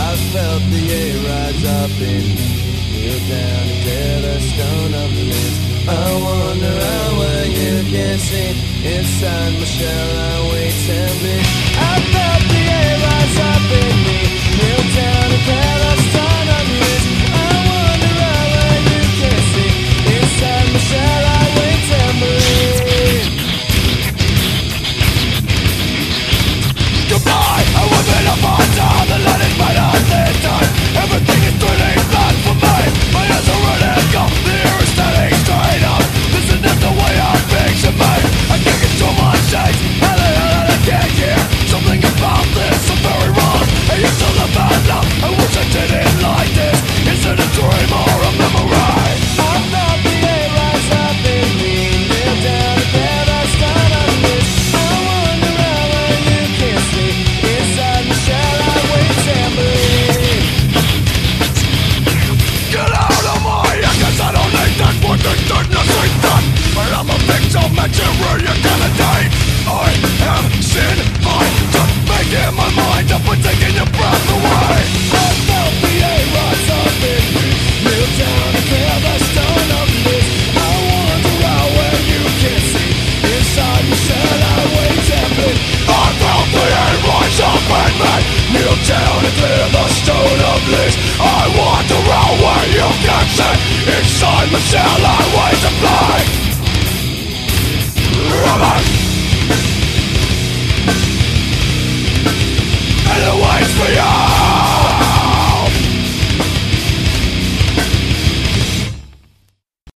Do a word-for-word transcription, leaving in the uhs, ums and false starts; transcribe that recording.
I felt the air rise up in me, kneel down and clear the stone of the list. I wander around where you can see, inside my shell I wait trembling. I felt the air rise up in me, kneel down and clear the stone of the list. I wander around where you can see, inside my shell I wait trembling. Goodbye, I was in a fire, the light is bright on this time. Everything is turning black for me. My eyes are running cold, the air is standing straight up. This is not the way I picture me. I can't control my shades, how the hell did I get here? Something about this is very wrong. I used to live bad love, I wish I didn't like this. Is it a dream or a memory? I felt the air rise up in me, kneel down and clear the stone of the list. I wander around where you can see, inside my shell I wait trembling. Get out of my head, cause I don't need that for the darkness I done. But I'm a victim material candidate. I have sinned, I just making my mind up and taking your breath away. I felt the air rise up in me, kneel down and clear the stone of the list. I wander around where you can see, inside my shell I wait trembling. I felt the air rise up in me, kneel down and clear the stone of bliss. I wander around where you can see, inside my shell I wait to play.